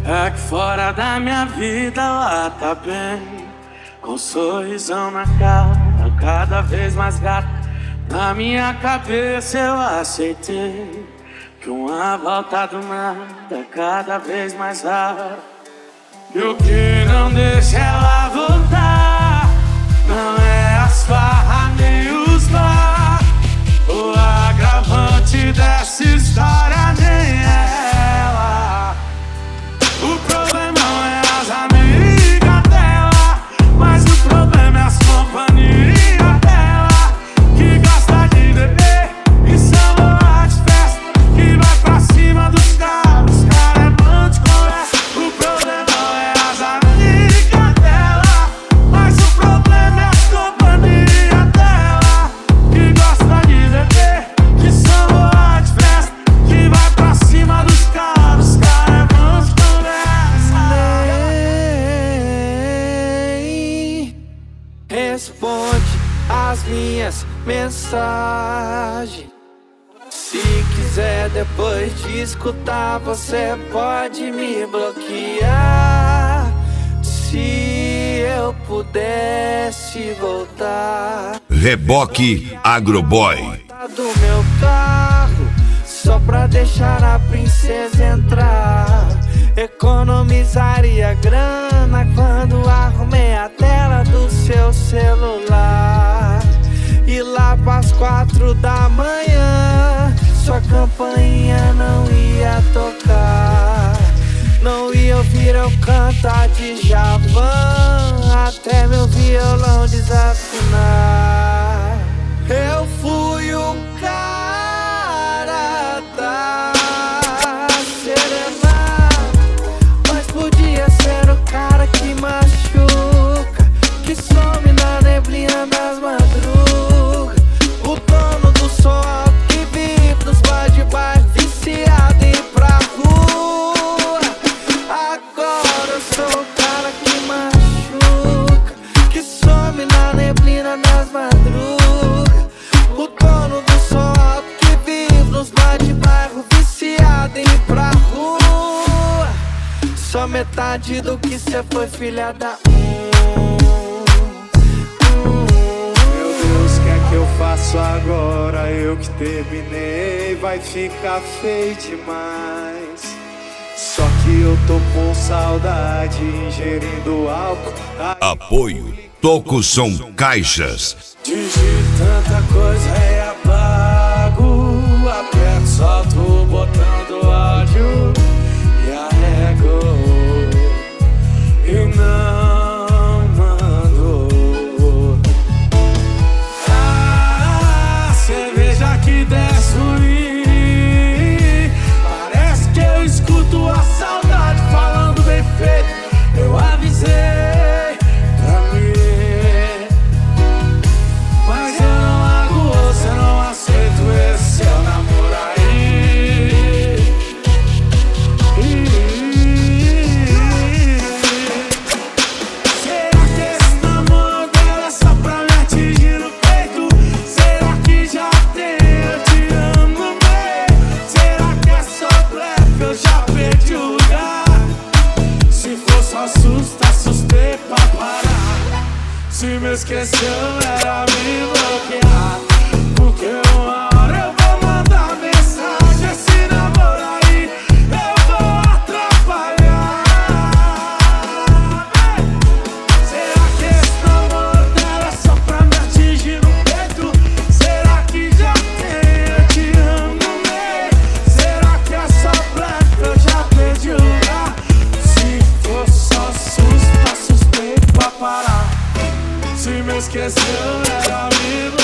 Aqui fora da minha vida ela tá bem, com um sorrisão na cara, cada vez mais gata. Na minha cabeça eu aceitei que uma volta do nada cada vez mais rara. E o que não deixa ela voltar não é as farras nem os bar. O agravante dessa história nem é ela. O problema não é as amigas dela, mas o problema é as companhias dela, que gosta de beber e samba de festa, que vai pra cima dos caras, os caras é bom de conversa. O problema não é as amigas dela, mas o problema é as companhias dela, que gosta de beber e samba de festa, que vai pra cima dos caras, os caras é bom de responde as minhas mensagens. Se quiser depois de escutar, você pode me bloquear. Se eu pudesse voltar, Reboque Agroboy. do meu carro, só pra deixar a princesa entrar. Economizaria grana quando arrumei a tela do seu celular. E lá pras 4 da manhã, sua campainha não ia tocar. Não ia ouvir eu cantar de Djavan, até meu violão desafinar. Eu fui o cara da serenata, mas podia ser o cara que machuca, que some na neblina das madrugas. O dono do som alto que vive nos bares de bairro, viciado em ir pra rua. Agora eu sou o cara que machuca, que some na neblina das madrugas. O dono do som alto que vive nos bares de bairro, viciado em ir pra rua. Só metade do que cê foi, filha da Meu Deus, o que é que eu faço agora? Eu que terminei, vai ficar feio demais. Só que eu tô com saudade, ingerindo álcool. Apoio Toco Som Caixas. Digito tanta coisa e apago, aperto, solto o botão do áudio e arrego e não mando. A cerveja que desce ruim, parece que eu escuto a saudade falando bem feito. Eu avisei pra mim, mas eu não largo você, não aceito esse seu namoro aí. Será que esse namoro dela é só pra me atingir no peito? Será que já tem eu te amo no meio? Será que é só blefe, eu já perdi o lugar? Se for só susto, assustei pra parar. Se me esqueceu era me bloquear, porque uma hora eu vou mandar mensagem. Esse namoro aí eu vou atrapalhar. Será que esse namoro dela é só pra me atingir no peito? Será que já tem eu te amo no meio? Será que é só blefe, eu já perdi o lugar? Se for só susto, assustei pra parar. Se me esqueceu era me